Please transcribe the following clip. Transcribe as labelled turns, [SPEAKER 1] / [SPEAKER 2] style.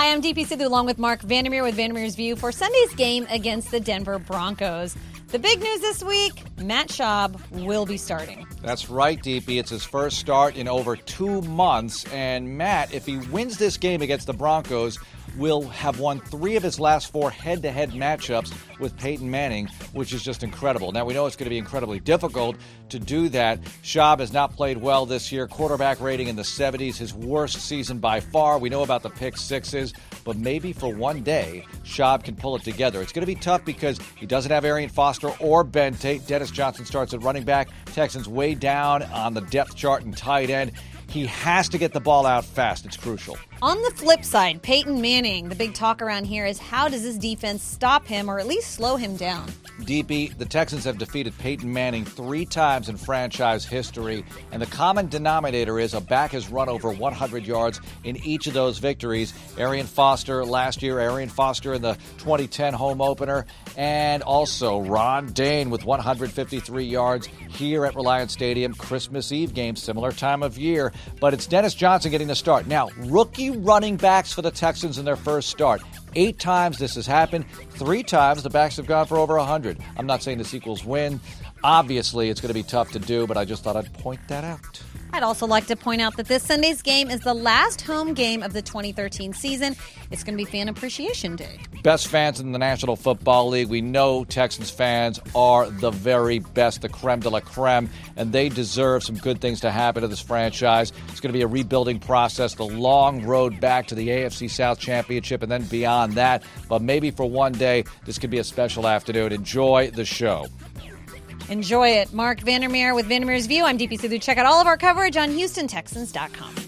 [SPEAKER 1] Hi, I'm DP Sidhu along with Mark Vandermeer with Vandermeer's View for Sunday's game against the Denver Broncos. The big news this week, Matt Schaub will be starting.
[SPEAKER 2] That's right, DP. It's his first start in over 2 months. And Matt, if he wins this game against the Broncos, will have won 3 of his last 4 head-to-head matchups with Peyton Manning, which is just incredible. Now, we know it's going to be incredibly difficult to do that. Schaub has not played well this year. Quarterback rating in the 70s, his worst season by far. We know about the pick sixes, but maybe for one day, Schaub can pull it together. It's going to be tough because he doesn't have Arian Foster or Ben Tate. Dennis Johnson starts at running back. Texans way down on the depth chart and tight end. He has to get the ball out fast. It's crucial.
[SPEAKER 1] On the flip side, Peyton Manning, the big talk around here is how does this defense stop him or at least slow him down?
[SPEAKER 2] DB, the Texans have defeated Peyton Manning 3 times in franchise history, and the common denominator is a back has run over 100 yards in each of those victories. Arian Foster last year, Arian Foster in the 2010 home opener, and also Ron Dane with 153 yards here at Reliance Stadium. Christmas Eve game, similar time of year, but it's Dennis Johnson getting the start. Now, rookie running backs for the Texans in their first start. 8 times this has happened. 3 times the backs have gone for over 100. I'm not saying this equals win. Obviously, it's going to be tough to do, but I just thought I'd point that out.
[SPEAKER 1] I'd also like to point out that this Sunday's game is the last home game of the 2013 season. It's going to be Fan Appreciation Day.
[SPEAKER 2] Best fans in the National Football League. We know Texans fans are the very best, the creme de la creme, and they deserve some good things to happen to this franchise. It's going to be a rebuilding process, the long road back to the AFC South Championship and then beyond that. But maybe for one day, this could be a special afternoon. Enjoy the show.
[SPEAKER 1] Enjoy it. Mark Vandermeer with Vandermeer's View. I'm DP Sidhu. Check out all of our coverage on HoustonTexans.com.